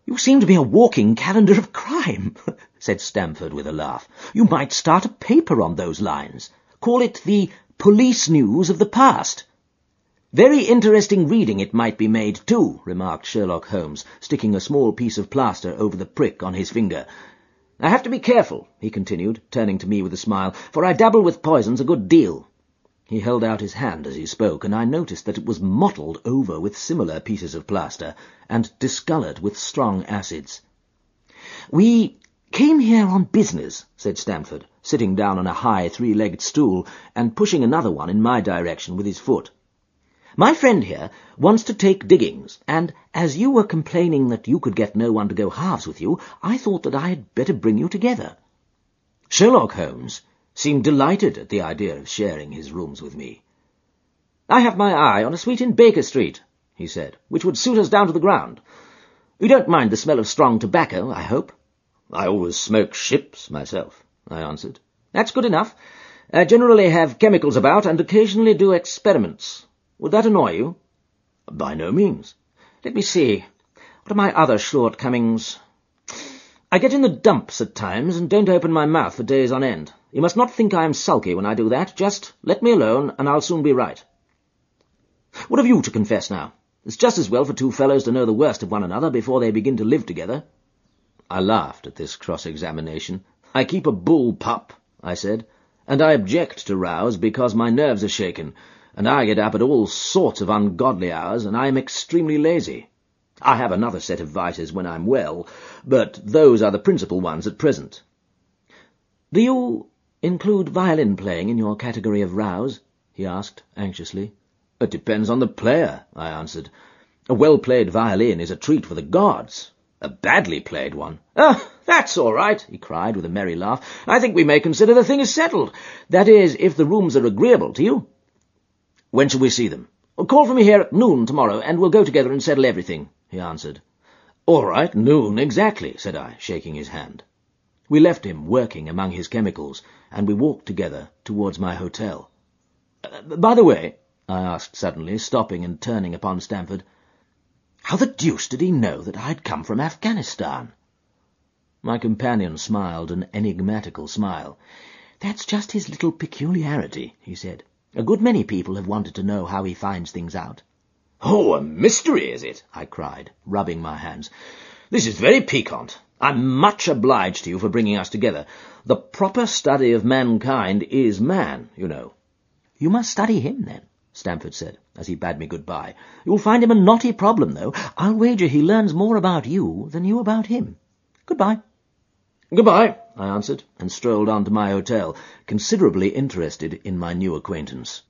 "You seem to be a walking calendar of crime," said Stamford with a laugh. "You might start a paper on those lines. Call it the Police News of the Past." "Very interesting reading it might be made, too," remarked Sherlock Holmes, sticking a small piece of plaster over the prick on his finger. "I have to be careful," he continued, turning to me with a smile, "for I dabble with poisons a good deal." He held out his hand as he spoke, and I noticed that it was mottled over with similar pieces of plaster, and discoloured with strong acids. "We came here on business," said Stamford, sitting down on a high three-legged stool and pushing another one in my direction with his foot. "My friend here wants to take diggings, and as you were complaining that you could get no one to go halves with you, I thought that I had better bring you together." Sherlock Holmes seemed delighted at the idea of sharing his rooms with me. "I have my eye on a suite in Baker Street," he said, "which would suit us down to the ground. You don't mind the smell of strong tobacco, I hope?" "I always smoke ships myself," I answered. "That's good enough. I generally have chemicals about and occasionally do experiments. Would that annoy you?" "By no means." "Let me see. What are my other shortcomings? I get in the dumps at times and don't open my mouth for days on end. You must not think I am sulky when I do that. Just let me alone, and I'll soon be right. What have you to confess now? It's just as well for two fellows to know the worst of one another before they begin to live together." I laughed at this cross-examination. "I keep a bull-pup," I said, "and I object to rows because my nerves are shaken, and I get up at all sorts of ungodly hours, and I am extremely lazy. I have another set of vices when I'm well, but those are the principal ones at present." "Do you include violin-playing in your category of rows?" he asked anxiously. "It depends on the player," I answered. "A well-played violin is a treat for the gods. A badly played one—" "Oh, that's all right," he cried with a merry laugh. "I think we may consider the thing as settled. That is, if the rooms are agreeable to you." "When shall we see them?" "Call for me here at noon tomorrow, and we'll go together and settle everything," he answered. "All right, noon exactly," said I, shaking his hand. We left him working among his chemicals, and we walked together towards my hotel. "By the way," I asked suddenly, stopping and turning upon Stamford, "how the deuce did he know that I had come from Afghanistan?" My companion smiled an enigmatical smile. "That's just his little peculiarity," he said. "A good many people have wanted to know how he finds things out." "Oh, a mystery, is it?" I cried, rubbing my hands. "This is very piquant. I'm much obliged to you for bringing us together. The proper study of mankind is man, you know." "You must study him, then," Stamford said, as he bade me good-bye. "You'll find him a knotty problem, though. I'll wager he learns more about you than you about him. Goodbye." "Goodbye," I answered, and strolled on to my hotel, considerably interested in my new acquaintance.